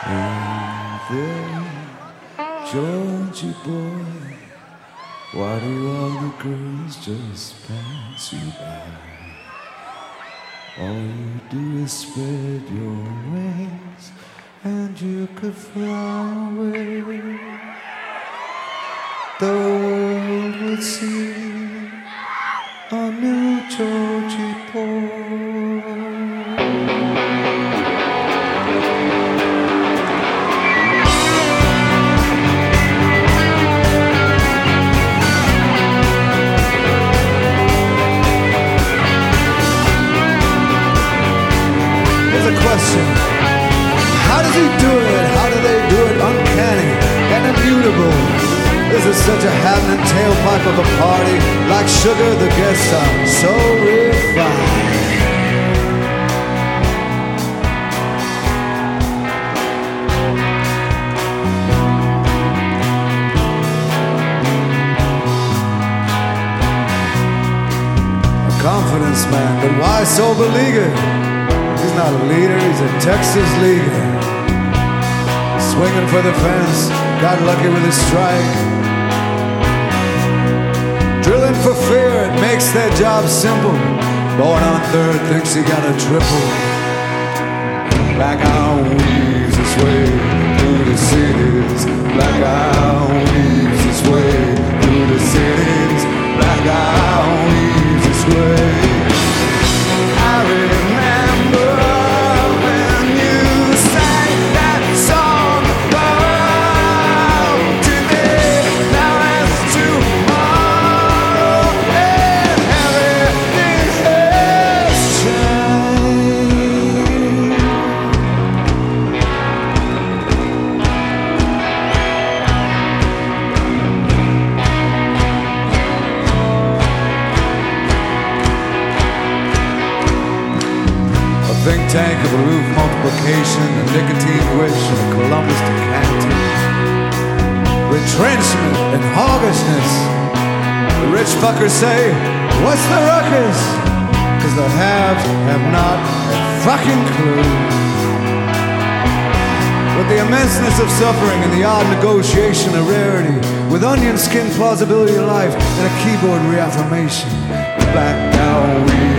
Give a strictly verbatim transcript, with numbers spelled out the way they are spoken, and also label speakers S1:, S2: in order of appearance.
S1: Hey there, Georgie boy, why do all the girls just pass you by? All you do is spread your wings and you could fly away. The world would see a new Georgie boy. Question. How does he do it? How do they do it? Uncanny and immutable. This is such a happening tailpipe of a party. Like sugar, the guests are so refined. A confidence man, but why so beleaguered? He's not a leader, he's a Texas leaguer. Swinging for the fence, got lucky with his strike. Drilling for fear, it makes their job simple. Born on third, thinks he got a triple. Black Owl weaves his way through the cities. Black Owl weaves his way through the cities. Black Owl weaves his way. I remember when you sang that song. Oh, today, now it's tomorrow, and everything has changed. Think tank of a roof multiplication, a nicotine wish, and a Columbus decanter. Retrenchment and hoggishness. The rich fuckers say, what's the ruckus? Cause the haves have not a fucking clue. With the immenseness of suffering and the odd negotiation of rarity, with onion skin plausibility of life and a keyboard reaffirmation, Black Owl